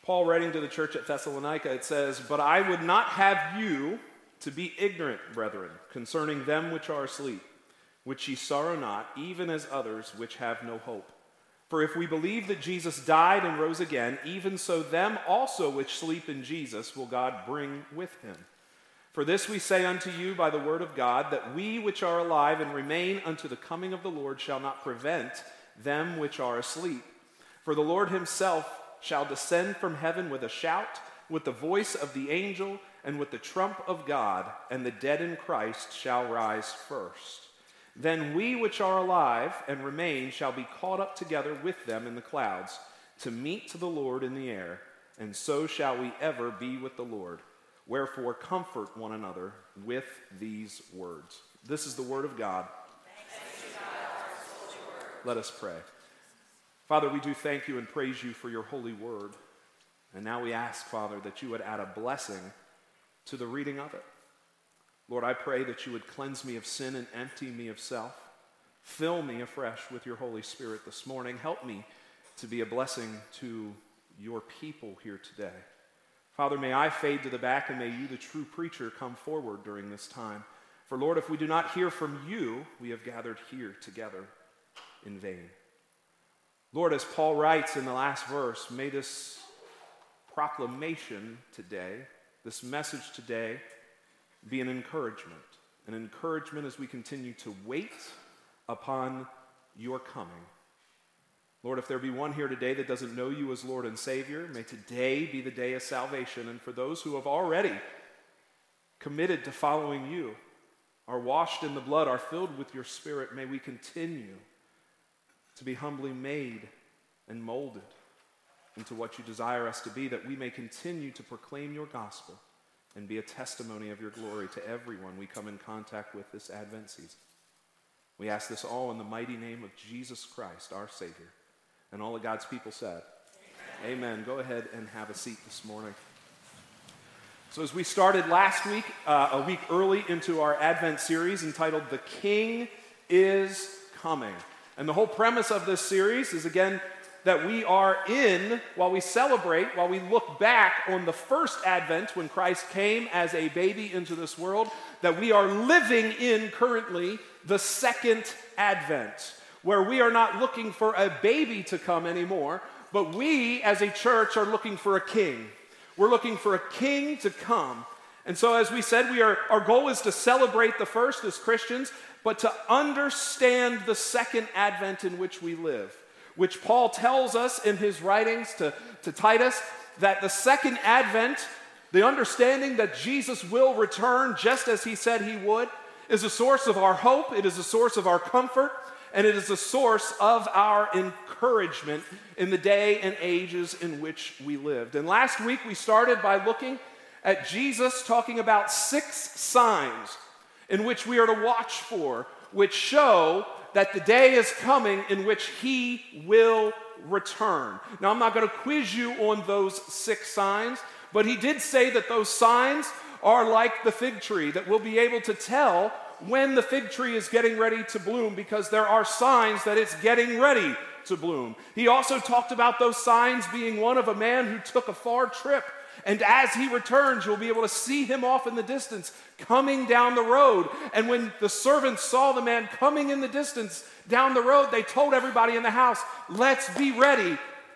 Paul writing to the church at Thessalonica, it says, "But I would not have you to be ignorant, brethren, concerning them which are asleep, which ye sorrow not, even as others which have no hope. For if we believe that Jesus died and rose again, even so them also which sleep in Jesus will God bring with him. For this we say unto you by the word of God, that we which are alive and remain unto the coming of the Lord shall not prevent them which are asleep. For the Lord himself shall descend from heaven with a shout, with the voice of the angel, and with the trump of God, and the dead in Christ shall rise first. Then we which are alive and remain shall be caught up together with them in the clouds, to meet the Lord in the air, and so shall we ever be with the Lord. Wherefore comfort one another with these words." This is the word of God. Thanks be to God, our holy word. Let us pray. Father, we do thank you and praise you for your holy word. And now we ask, Father, that you would add a blessing to the reading of it. Lord, I pray that you would cleanse me of sin and empty me of self. Fill me afresh with your Holy Spirit this morning. Help me to be a blessing to your people here today. Father, may I fade to the back, and may you, the true preacher, come forward during this time. For Lord, if we do not hear from you, we have gathered here together in vain. Lord, as Paul writes in the last verse, may this proclamation today, this message today, be an encouragement as we continue to wait upon your coming. Lord, if there be one here today that doesn't know you as Lord and Savior, may today be the day of salvation. And for those who have already committed to following you, are washed in the blood, are filled with your Spirit, may we continue to be humbly made and molded into what you desire us to be, that we may continue to proclaim your gospel and be a testimony of your glory to everyone we come in contact with this Advent season. We ask this all in the mighty name of Jesus Christ, our Savior. And all of God's people said, Amen. Amen. Go ahead and have a seat this morning. So as we started last week, a week early into our Advent series entitled The King is Coming. And the whole premise of this series is, again, that we are while we look back on the first Advent when Christ came as a baby into this world, that we are living in currently the second Advent, where we are not looking for a baby to come anymore, but we as a church are looking for a king. We're looking for a king to come. And so as we said, our goal is to celebrate the first as Christians, but to understand the second Advent in which we live, which Paul tells us in his writings to Titus, that the second Advent, the understanding that Jesus will return just as he said he would, is a source of our hope, it is a source of our comfort, and it is a source of our encouragement in the day and ages in which we lived. And last week we started by looking at Jesus talking about 6 signs in which we are to watch for, which show that the day is coming in which he will return. Now, I'm not going to quiz you on those 6 signs, but he did say that those signs are like the fig tree, that we'll be able to tell when the fig tree is getting ready to bloom, because there are signs that it's getting ready to bloom. He also talked about those signs being one of a man who took a far trip, and as he returns, you'll be able to see him off in the distance coming down the road. And when the servants saw the man coming in the distance down the road, they told everybody in the house, "Let's be ready,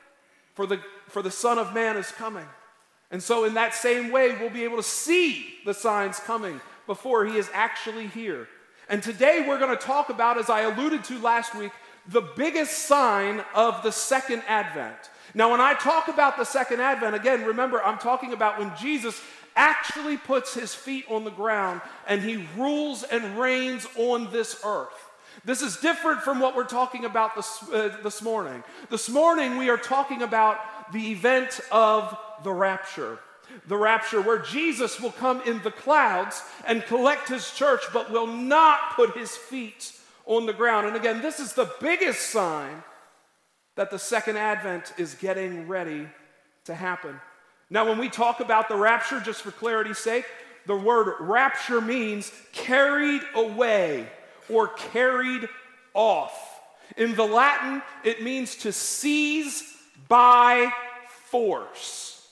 for the Son of Man is coming." And so in that same way, we'll be able to see the signs coming before he is actually here. And today we're going to talk about, as I alluded to last week, the biggest sign of the second Advent. Now, when I talk about the second Advent, again, remember, I'm talking about when Jesus actually puts his feet on the ground and he rules and reigns on this earth. This is different from what we're talking about this morning. This morning, we are talking about the event of the rapture. The rapture, where Jesus will come in the clouds and collect his church, but will not put his feet on the ground. And again, this is the biggest sign that the second Advent is getting ready to happen. Now, when we talk about the rapture, just for clarity's sake, the word rapture means carried away or carried off. In the Latin, it means to seize by force.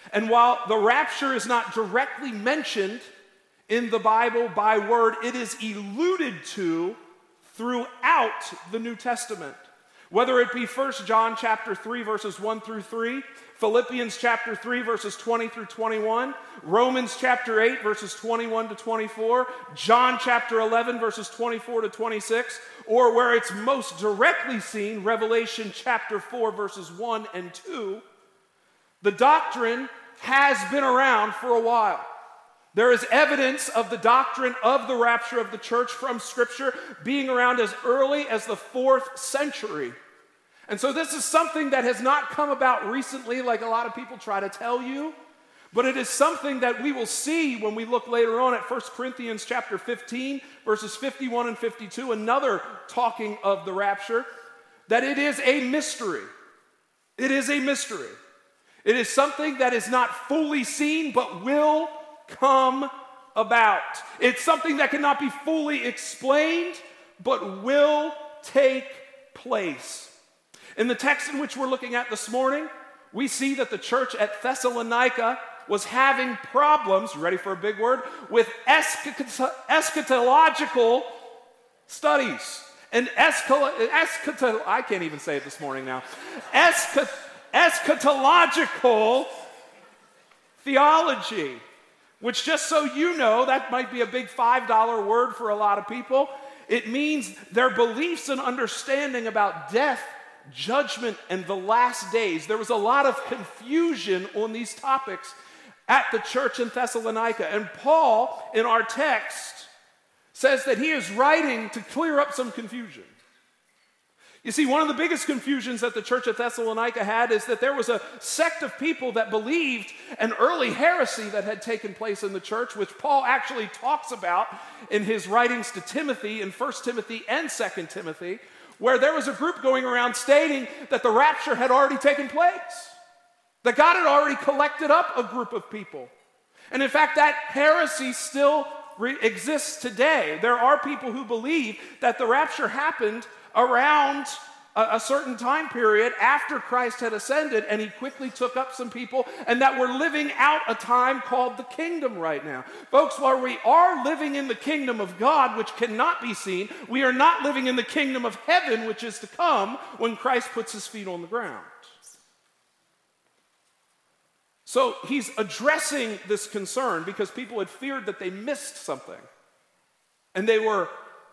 And while the rapture is not directly mentioned in the Bible by word, it is alluded to throughout the New Testament. Whether it be 1 John chapter 3, verses 1 through 3, Philippians chapter 3, verses 20 through 21, Romans chapter 8, verses 21 to 24, John chapter 11, verses 24 to 26, or where it's most directly seen, Revelation chapter 4, verses 1 and 2, the doctrine has been around for a while. There is evidence of the doctrine of the rapture of the church from Scripture being around as early as the 4th century. And so this is something that has not come about recently like a lot of people try to tell you, but it is something that we will see when we look later on at 1 Corinthians chapter 15, verses 51 and 52, another talking of the rapture, that it is a mystery. It is a mystery. It is something that is not fully seen but will come about. It's something that cannot be fully explained, but will take place. In the text in which we're looking at this morning, we see that the church at Thessalonica was having problems, ready for a big word, with eschatological studies. And I can't even say it this morning now. Eschatological theology. Which, just so you know, that might be a big $5 word for a lot of people. It means their beliefs and understanding about death, judgment, and the last days. There was a lot of confusion on these topics at the church in Thessalonica. And Paul, in our text, says that he is writing to clear up some confusion. You see, one of the biggest confusions that the church at Thessalonica had is that there was a sect of people that believed an early heresy that had taken place in the church, which Paul actually talks about in his writings to Timothy in 1 Timothy and 2 Timothy, where there was a group going around stating that the rapture had already taken place, that God had already collected up a group of people. And in fact, that heresy still exists today. There are people who believe that the rapture happened around a certain time period after Christ had ascended, and he quickly took up some people, and that we're living out a time called the kingdom right now. Folks, while we are living in the kingdom of God, which cannot be seen, we are not living in the kingdom of heaven, which is to come when Christ puts his feet on the ground. So he's addressing this concern because people had feared that they missed something. And they were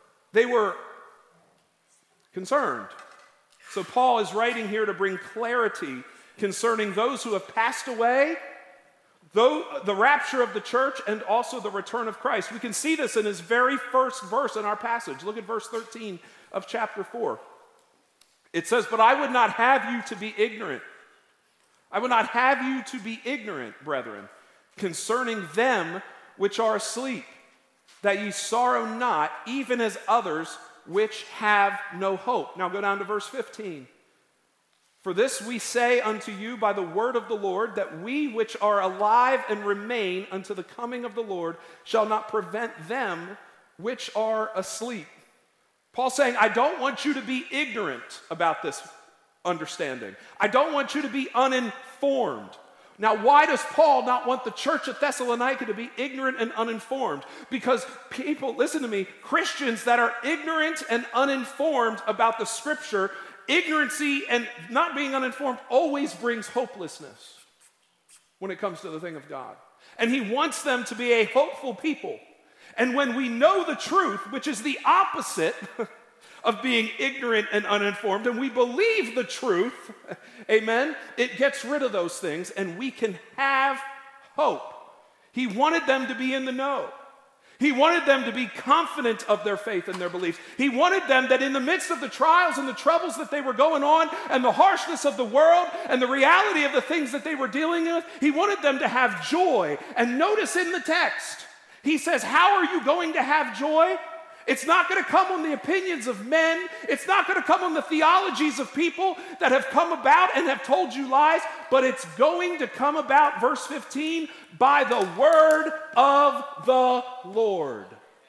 concerned. So Paul is writing here to bring clarity concerning those who have passed away, the rapture of the church, and also the return of Christ. We can see this in his very first verse in our passage. Look at verse 13 of chapter 4. It says, "But I would not have you to be ignorant. I would not have you to be ignorant, brethren, concerning them which are asleep, that ye sorrow not, even as others which have no hope." Now go down to verse 15. "For this we say unto you by the word of the Lord, that we which are alive and remain unto the coming of the Lord shall not prevent them which are asleep." Paul's saying, I don't want you to be ignorant about this understanding. I don't want you to be uninformed. Now, why does Paul not want the church at Thessalonica to be ignorant and uninformed? Because people, listen to me, Christians that are ignorant and uninformed about the Scripture, ignorancy and not being uninformed always brings hopelessness when it comes to the thing of God. And he wants them to be a hopeful people. And when we know the truth, which is the opposite of being ignorant and uninformed, and we believe the truth, amen, it gets rid of those things and we can have hope. He wanted them to be in the know. He wanted them to be confident of their faith and their beliefs. He wanted them that in the midst of the trials and the troubles that they were going on and the harshness of the world and the reality of the things that they were dealing with, he wanted them to have joy. And notice in the text, he says, how are you going to have joy? It's not going to come on the opinions of men. It's not going to come on the theologies of people that have come about and have told you lies, but it's going to come about, verse 15, by the word of the Lord.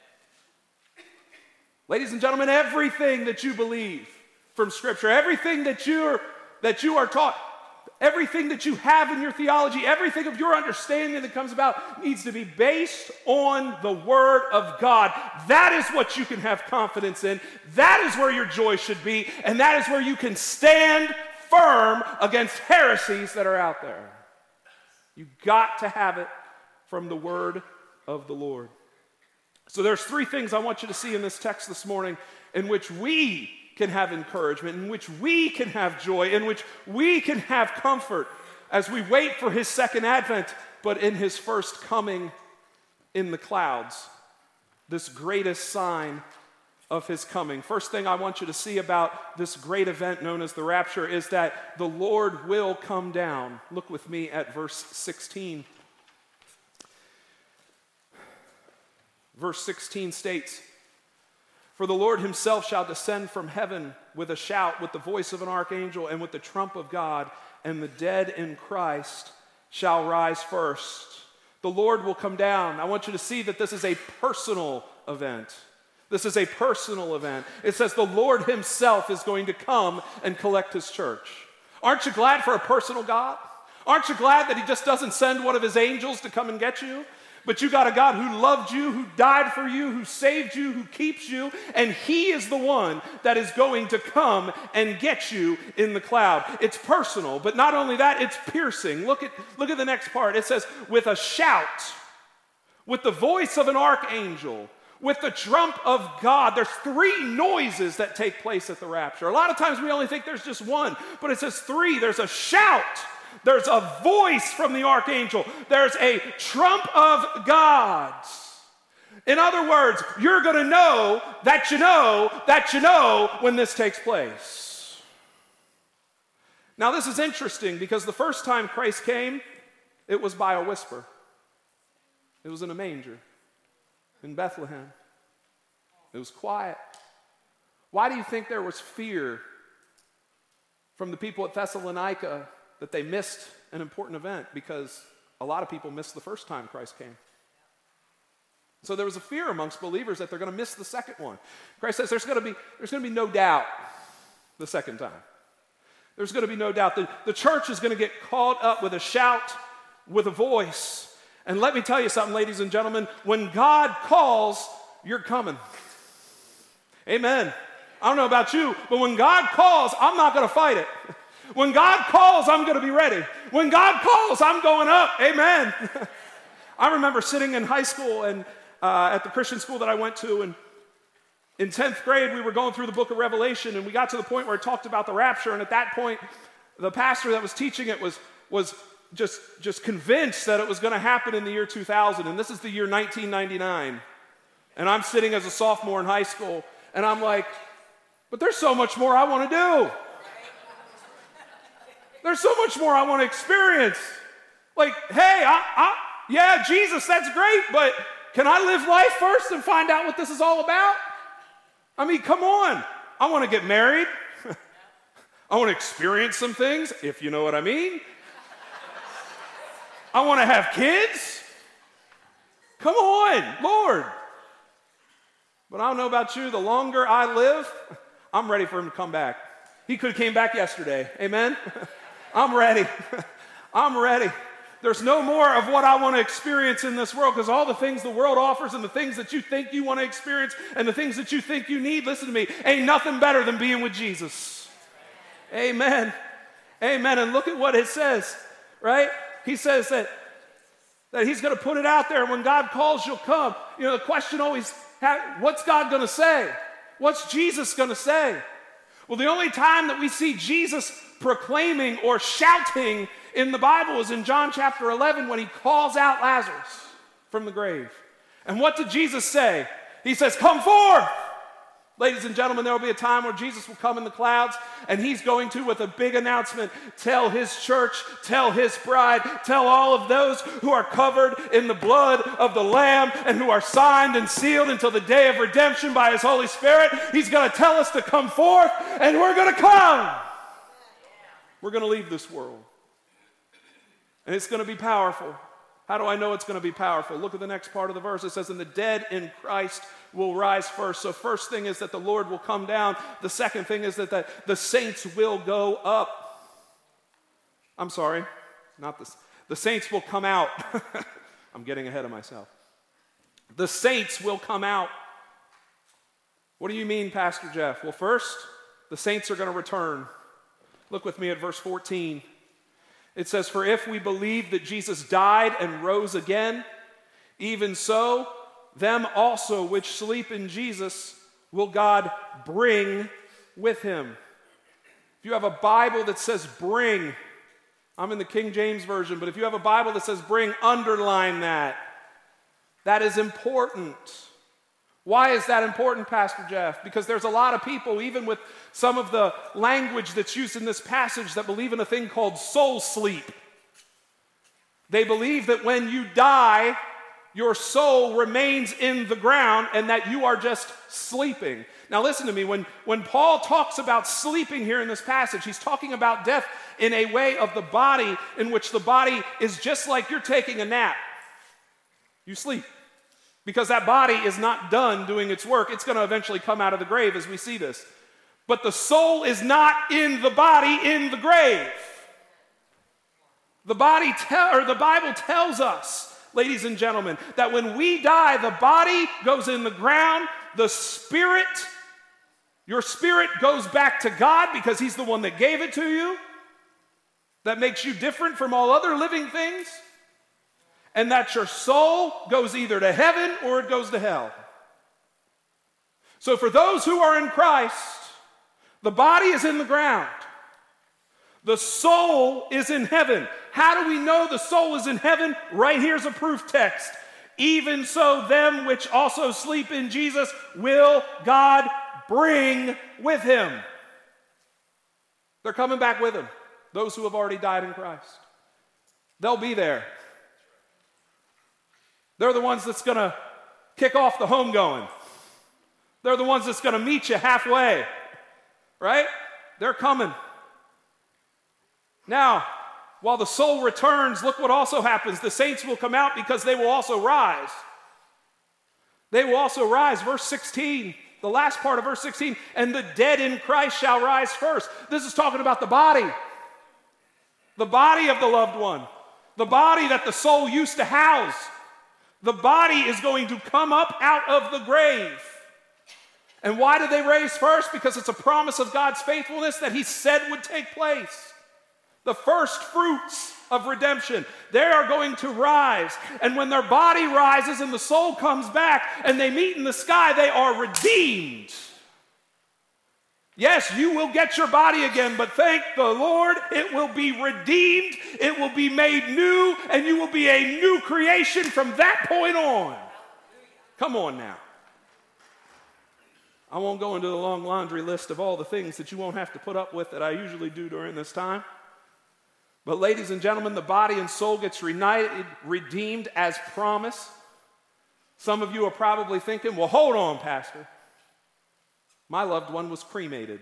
Ladies and gentlemen, everything that you believe from Scripture, everything that you are taught, Everything that you have in your theology, everything of your understanding that comes about needs to be based on the Word of God. That is what you can have confidence in. That is where your joy should be, and that is where you can stand firm against heresies that are out there. You've got to have it from the Word of the Lord. So there's three things I want you to see in this text this morning in which we can have encouragement, in which we can have joy, in which we can have comfort as we wait for his second advent, but in his first coming in the clouds, this greatest sign of his coming. First thing I want you to see about this great event known as the rapture is that the Lord will come down. Look with me at verse 16. Verse 16 states, "For the Lord himself shall descend from heaven with a shout, with the voice of an archangel, and with the trump of God, and the dead in Christ shall rise first." The Lord will come down. I want you to see that this is a personal event. This is a personal event. It says the Lord himself is going to come and collect his church. Aren't you glad for a personal God? Aren't you glad that he just doesn't send one of his angels to come and get you? But you got a God who loved you, who died for you, who saved you, who keeps you, and he is the one that is going to come and get you in the cloud. It's personal, but not only that, it's piercing. Look at the next part. It says, with a shout, with the voice of an archangel, with the trump of God. There's three noises that take place at the rapture. A lot of times we only think there's just one, but it says three. There's a shout. There's a voice from the archangel. There's a trump of God. In other words, you're going to know that you know that you know when this takes place. Now, this is interesting because the first time Christ came, it was by a whisper. It was in a manger in Bethlehem. It was quiet. Why do you think there was fear from the people at Thessalonica that they missed an important event? Because a lot of people missed the first time Christ came. So there was a fear amongst believers that they're going to miss the second one. Christ says there's going to be no doubt the second time. There's going to be no doubt. The church is going to get called up with a shout, with a voice. And let me tell you something, ladies and gentlemen, when God calls, you're coming. Amen. I don't know about you, but when God calls, I'm not going to fight it. When God calls, I'm going to be ready. When God calls, I'm going up. Amen. I remember sitting in high school and at the Christian school that I went to, and in 10th grade, we were going through the book of Revelation, and we got to the point where it talked about the rapture, and at that point, the pastor that was teaching it was just convinced that it was going to happen in the year 2000, and this is the year 1999. And I'm sitting as a sophomore in high school, and I'm like, but there's so much more I want to do. There's so much more I want to experience. Like, hey, yeah, Jesus, that's great, but can I live life first and find out what this is all about? I mean, come on. I want to get married. I want to experience some things, if you know what I mean. I want to have kids. Come on, Lord. But I don't know about you, the longer I live, I'm ready for him to come back. He could have came back yesterday. Amen? I'm ready. I'm ready. There's no more of what I want to experience in this world, because all the things the world offers and the things that you think you want to experience and the things that you think you need, listen to me, ain't nothing better than being with Jesus. Amen. Amen. And look at what it says, right? He says that he's going to put it out there, and when God calls, you'll come. You know, the question always, what's God going to say? What's Jesus going to say? Well, the only time that we see Jesus proclaiming or shouting in the Bible is in John chapter 11 when he calls out Lazarus from the grave. And what did Jesus say? He says, come forth. Ladies and gentlemen, there will be a time where Jesus will come in the clouds, and he's going to, with a big announcement, tell his church, tell his bride, tell all of those who are covered in the blood of the Lamb and who are signed and sealed until the day of redemption by his Holy Spirit. He's going to tell us to come forth, and we're going to come. We're going to leave this world. And it's going to be powerful. How do I know it's going to be powerful? Look at the next part of the verse. It says, and the dead in Christ will rise first. So first thing is that the Lord will come down. The second thing is that the saints will go up. I'm sorry, not this. The saints will come out. I'm getting ahead of myself. The saints will come out. What do you mean, Pastor Jeff? Well, first, the saints are going to return. Look with me at verse 14. It says, "For if we believe that Jesus died and rose again, even so, them also which sleep in Jesus will God bring with him." If you have a Bible that says bring, I'm in the King James Version, but if you have a Bible that says bring, underline that. That is important. Why is that important, Pastor Jeff? Because there's a lot of people, even with some of the language that's used in this passage, that believe in a thing called soul sleep. They believe that when you die, your soul remains in the ground and that you are just sleeping. Now listen to me, when Paul talks about sleeping here in this passage, he's talking about death in a way of the body in which the body is just like you're taking a nap. You sleep. Because that body is not done doing its work. It's going to eventually come out of the grave as we see this. But the soul is not in the body in the grave. The Bible tells us, ladies and gentlemen, that when we die, the body goes in the ground, the spirit, your spirit goes back to God because he's the one that gave it to you. That makes you different from all other living things. And that your soul goes either to heaven or it goes to hell. So for those who are in Christ, the body is in the ground. The soul is in heaven. How do we know the soul is in heaven? Right here's a proof text. "Even so, them which also sleep in Jesus will God bring with him." They're coming back with him. Those who have already died in Christ. They'll be there. They're the ones that's going to kick off the homegoing. They're the ones that's going to meet you halfway, right? They're coming. Now, while the soul returns, look what also happens. The saints will come out because they will also rise. They will also rise. Verse 16, the last part of verse 16, "And the dead in Christ shall rise first." This is talking about the body. The body of the loved one. The body that the soul used to house. The body is going to come up out of the grave. And why did they raise first? Because it's a promise of God's faithfulness that he said would take place. The first fruits of redemption. They are going to rise. And when their body rises and the soul comes back and they meet in the sky, they are redeemed. Yes, you will get your body again, but thank the Lord, it will be redeemed, it will be made new, and you will be a new creation from that point on. Come on now. I won't go into the long laundry list of all the things that you won't have to put up with that I usually do during this time. But ladies and gentlemen, the body and soul gets reunited, redeemed as promised. Some of you are probably thinking, well, hold on, Pastor. My loved one was cremated.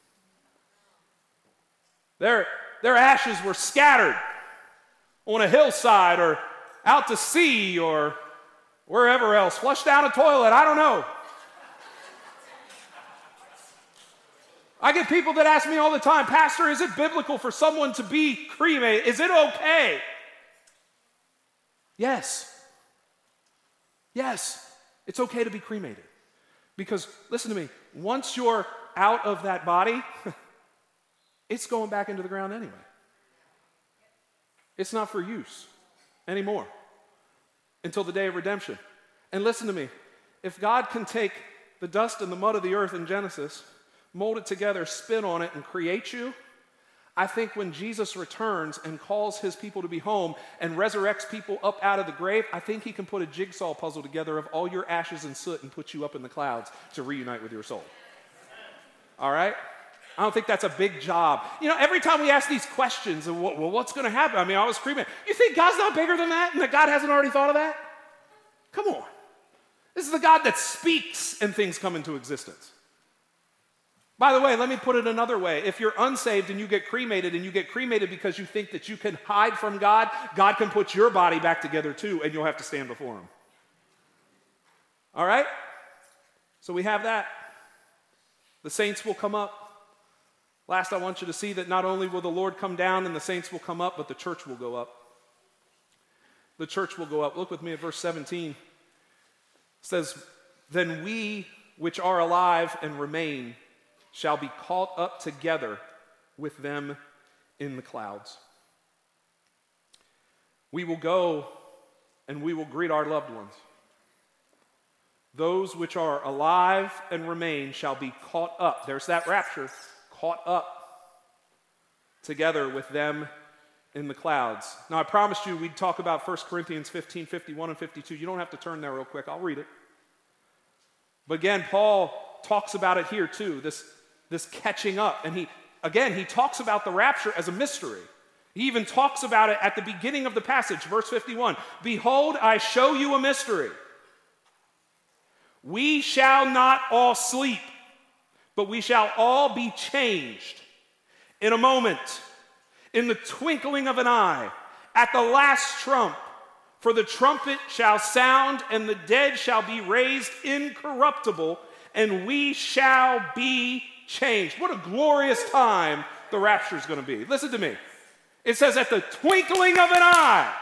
Their ashes were scattered on a hillside or out to sea or wherever else, flushed down a toilet, I don't know. I get people that ask me all the time, "Pastor, is it biblical for someone to be cremated? Is it okay?" Yes. Yes, it's okay to be cremated. Because, listen to me, once you're out of that body, it's going back into the ground anyway. It's not for use anymore until the day of redemption. And listen to me, if God can take the dust and the mud of the earth in Genesis, mold it together, spin on it, and create you, I think when Jesus returns and calls his people to be home and resurrects people up out of the grave, I think he can put a jigsaw puzzle together of all your ashes and soot and put you up in the clouds to reunite with your soul. All right? I don't think that's a big job. You know, every time we ask these questions, of well, what's going to happen? I mean, I was cremated. You think God's not bigger than that and that God hasn't already thought of that? Come on. This is the God that speaks and things come into existence. By the way, let me put it another way. If you're unsaved and you get cremated because you think that you can hide from God, God can put your body back together too, and you'll have to stand before him. All right? So we have that. The saints will come up Last, I want you to see that not only will the Lord come down and the saints will come up, but the church will go up. The church will go up. Look with me at verse 17. It says, "Then we which are alive and remain shall be caught up together with them in the clouds." We will go and we will greet our loved ones. Those which are alive and remain shall be caught up. There's that rapture. Caught up together with them in the clouds. Now, I promised you we'd talk about 1 Corinthians 15, 51, and 52. You don't have to turn there real quick. I'll read it. But again, Paul talks about it here too, this catching up. And he talks about the rapture as a mystery. He even talks about it at the beginning of the passage, verse 51. "Behold, I show you a mystery. We shall not all sleep, but we shall all be changed in a moment, in the twinkling of an eye, at the last trump. For the trumpet shall sound, and the dead shall be raised incorruptible, and we shall be changed." What a glorious time the rapture is going to be. Listen to me. It says, at the twinkling of an eye.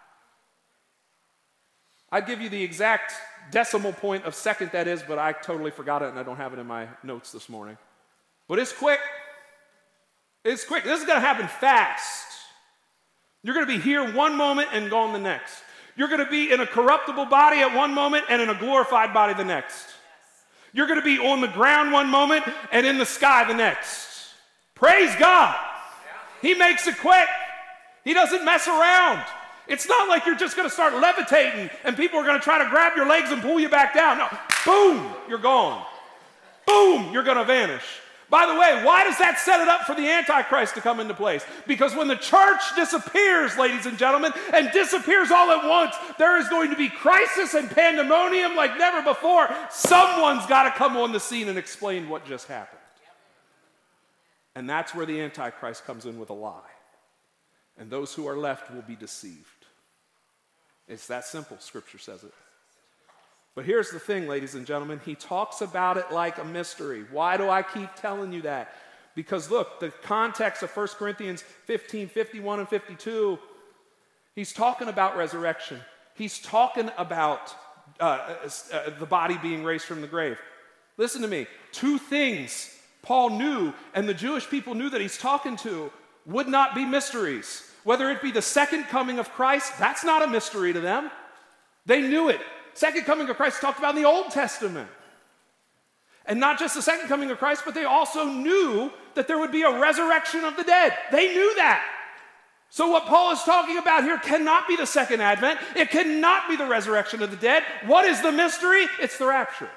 I'd give you the exact decimal point of second that is, but I totally forgot it and I don't have it in my notes this morning. But it's quick. It's quick. This is going to happen fast. You're going to be here one moment and gone the next. You're going to be in a corruptible body at one moment and in a glorified body the next. You're going to be on the ground one moment and in the sky the next. Praise God. He makes it quick. He doesn't mess around. It's not like you're just going to start levitating and people are going to try to grab your legs and pull you back down. No, boom, you're gone. Boom, you're going to vanish. By the way, why does that set it up for the Antichrist to come into place? Because when the church disappears, ladies and gentlemen, and disappears all at once, there is going to be crisis and pandemonium like never before. Someone's got to come on the scene and explain what just happened. And that's where the Antichrist comes in with a lie. And those who are left will be deceived. It's that simple, Scripture says it. But here's the thing, ladies and gentlemen. He talks about it like a mystery. Why do I keep telling you that? Because look, the context of 1 Corinthians 15, 51, and 52, he's talking about resurrection. He's talking about the body being raised from the grave. Listen to me. Two things Paul knew, and the Jewish people knew that he's talking to, would not be mysteries. Whether it be the second coming of Christ, that's not a mystery to them. They knew it. Second coming of Christ talked about in the Old Testament. And not just the second coming of Christ, but they also knew that there would be a resurrection of the dead. They knew that. So what Paul is talking about here cannot be the second advent. It cannot be the resurrection of the dead. What is the mystery? It's the rapture.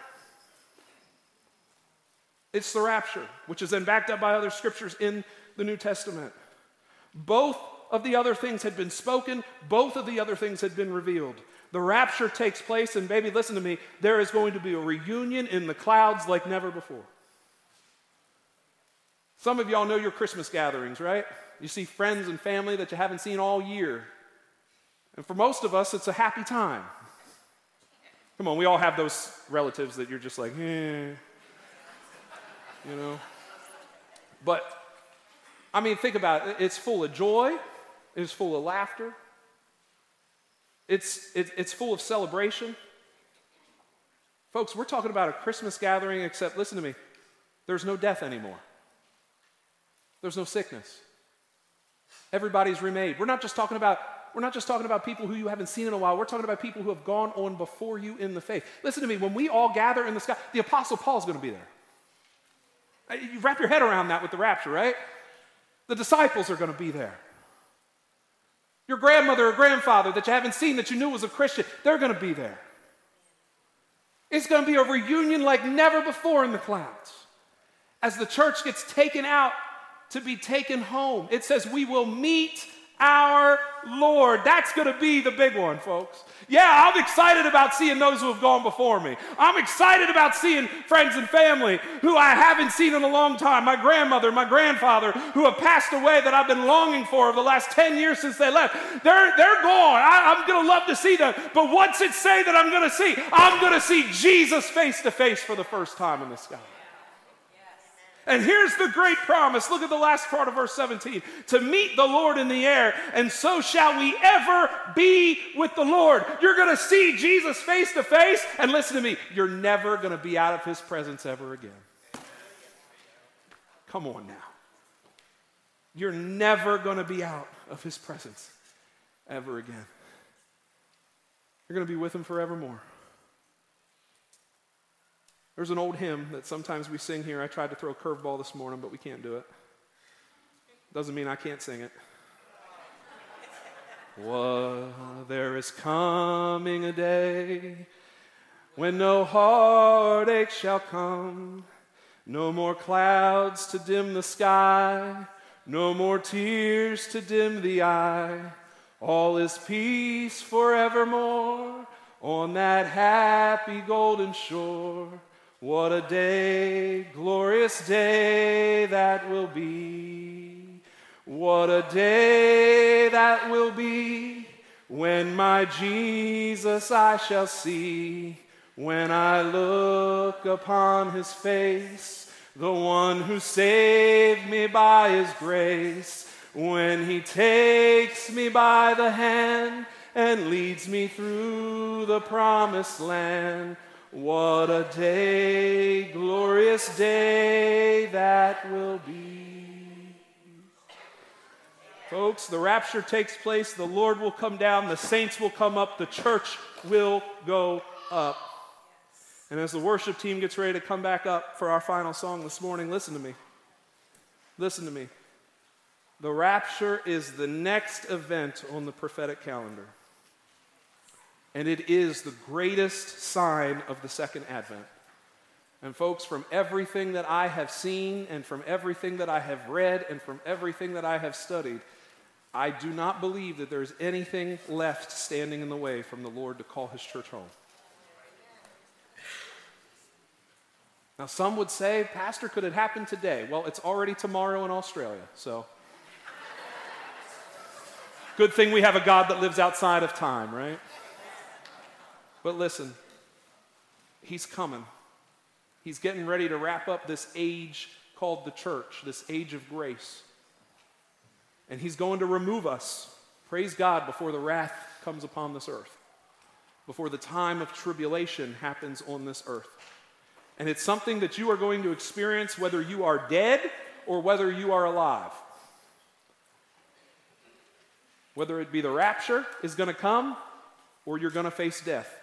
It's the rapture, which is then backed up by other scriptures in the New Testament. Both of the other things had been spoken. Both of the other things had been revealed. The rapture takes place, and baby, listen to me, there is going to be a reunion in the clouds like never before. Some of y'all know your Christmas gatherings, right? You see friends and family that you haven't seen all year. And for most of us, it's a happy time. Come on, we all have those relatives that you're just like, you know. But, I mean, think about it. It's full of joy. It's full of laughter. It's full of celebration. Folks, we're talking about a Christmas gathering, except, listen to me, there's no death anymore. There's no sickness. Everybody's remade. We're not just talking about people who you haven't seen in a while. We're talking about people who have gone on before you in the faith. Listen to me, when we all gather in the sky, the Apostle Paul's going to be there. You wrap your head around that with the rapture, right? The disciples are going to be there. Your grandmother or grandfather that you haven't seen that you knew was a Christian, they're going to be there. It's going to be a reunion like never before in the clouds. As the church gets taken out to be taken home, it says we will meet our Lord. That's going to be the big one, folks. Yeah, I'm excited about seeing those who have gone before me. I'm excited about seeing friends and family who I haven't seen in a long time. My grandmother, my grandfather, who have passed away that I've been longing for over the last 10 years since they left. They're gone. I'm going to love to see them. But what's it say that I'm going to see? I'm going to see Jesus face to face for the first time in the sky. And here's the great promise. Look at the last part of verse 17. To meet the Lord in the air, and so shall we ever be with the Lord. You're going to see Jesus face to face, and listen to me, you're never going to be out of his presence ever again. Come on now. You're never going to be out of his presence ever again. You're going to be with him forevermore. There's an old hymn that sometimes we sing here. I tried to throw a curveball this morning, but we can't do it. Doesn't mean I can't sing it. Well, there is coming a day when no heartache shall come, no more clouds to dim the sky, no more tears to dim the eye. All is peace forevermore on that happy golden shore. What a day, glorious day that will be. What a day that will be when my Jesus I shall see. When I look upon his face, the one who saved me by his grace. When he takes me by the hand and leads me through the promised land. What a day, glorious day that will be. Folks, the rapture takes place, the Lord will come down, the saints will come up, the church will go up. And as the worship team gets ready to come back up for our final song this morning, listen to me. Listen to me. The rapture is the next event on the prophetic calendar. And it is the greatest sign of the second advent. And folks, from everything that I have seen and from everything that I have read and from everything that I have studied, I do not believe that there's anything left standing in the way from the Lord to call his church home. Now, some would say, Pastor, could it happen today? Well, it's already tomorrow in Australia, so. Good thing we have a God that lives outside of time, right? But listen, he's coming. He's getting ready to wrap up this age called the church, this age of grace. And he's going to remove us, praise God, before the wrath comes upon this earth, before the time of tribulation happens on this earth. And it's something that you are going to experience whether you are dead or whether you are alive. Whether it be the rapture is going to come or you're going to face death.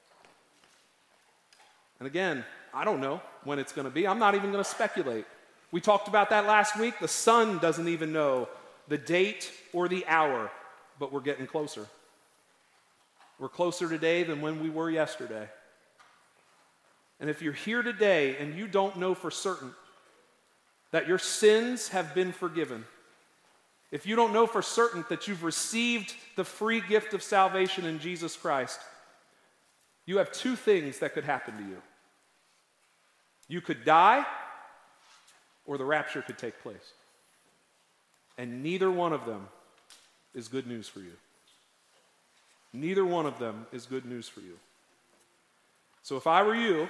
And again, I don't know when it's going to be. I'm not even going to speculate. We talked about that last week. The sun doesn't even know the date or the hour, but we're getting closer. We're closer today than when we were yesterday. And if you're here today and you don't know for certain that your sins have been forgiven, if you don't know for certain that you've received the free gift of salvation in Jesus Christ, you have two things that could happen to you. You could die, or the rapture could take place. And neither one of them is good news for you. Neither one of them is good news for you. So if I were you,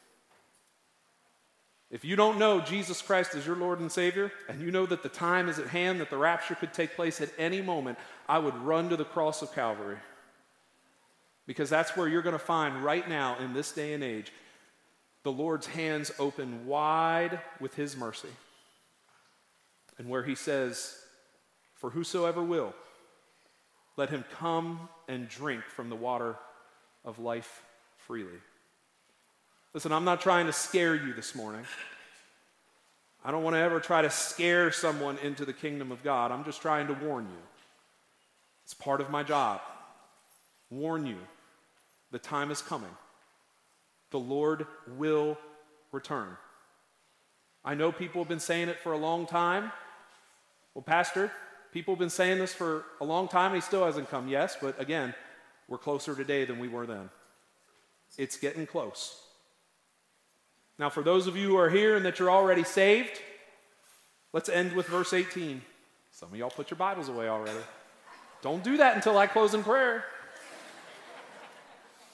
if you don't know Jesus Christ as your Lord and Savior, and you know that the time is at hand, that the rapture could take place at any moment, I would run to the cross of Calvary. Because that's where you're going to find right now in this day and age, the Lord's hands open wide with his mercy. And where he says, for whosoever will, let him come and drink from the water of life freely. Listen, I'm not trying to scare you this morning. I don't want to ever try to scare someone into the kingdom of God. I'm just trying to warn you. It's part of my job. Warn you. The time is coming. The Lord will return. I know people have been saying it for a long time. Well, Pastor, people have been saying this for a long time and he still hasn't come. Yes, but again, we're closer today than we were then. It's getting close. Now, for those of you who are here and that you're already saved, let's end with verse 18. Some of y'all put your Bibles away already. Don't do that until I close in prayer.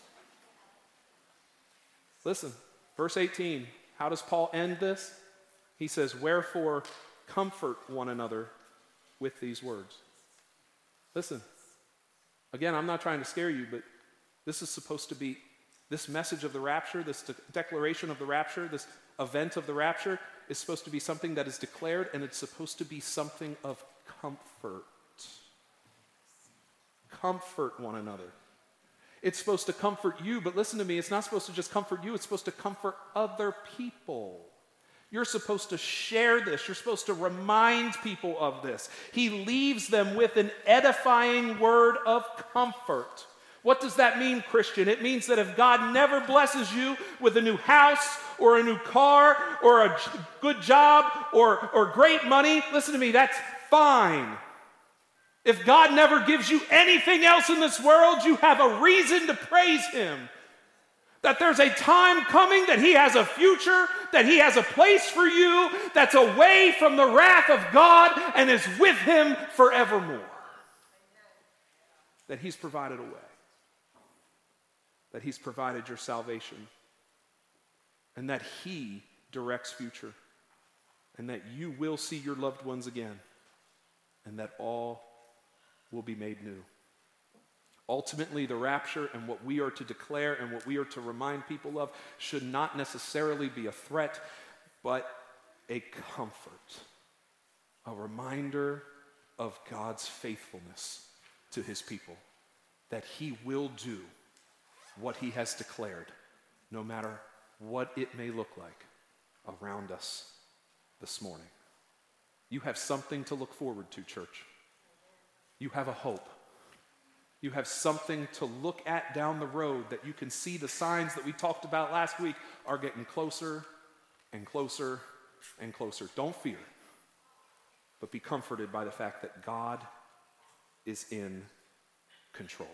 Listen, verse 18. How does Paul end this? He says, wherefore comfort one another with these words. Listen, again, I'm not trying to scare you, but this is supposed to be, this message of the rapture, this declaration of the rapture, this event of the rapture is supposed to be something that is declared, and it's supposed to be something of comfort. Comfort one another. It's supposed to comfort you, but listen to me, it's not supposed to just comfort you, it's supposed to comfort other people. You're supposed to share this. You're supposed to remind people of this. He leaves them with an edifying word of comfort. What does that mean, Christian? It means that if God never blesses you with a new house or a new car or a good job or great money, listen to me, that's fine. If God never gives you anything else in this world, you have a reason to praise Him. That there's a time coming, that He has a future, that He has a place for you that's away from the wrath of God and is with Him forevermore. That He's provided a way. That He's provided your salvation. And that He directs future. And that you will see your loved ones again. And that all will be made new. Ultimately, the rapture and what we are to declare and what we are to remind people of should not necessarily be a threat, but a comfort, a reminder of God's faithfulness to His people, that He will do what He has declared, no matter what it may look like around us this morning. You have something to look forward to, church. You have a hope. You have something to look at down the road that you can see the signs that we talked about last week are getting closer and closer and closer. Don't fear, but be comforted by the fact that God is in control.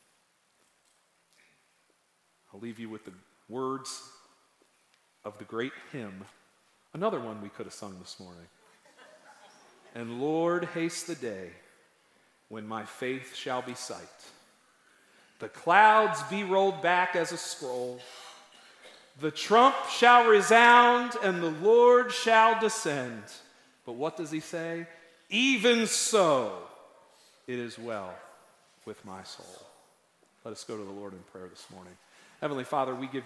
I'll leave you with the words of the great hymn, another one we could have sung this morning. And Lord, haste the day when my faith shall be sight. The clouds be rolled back as a scroll. The trump shall resound and the Lord shall descend. But what does He say? Even so, it is well with my soul. Let us go to the Lord in prayer this morning. Heavenly Father, we give you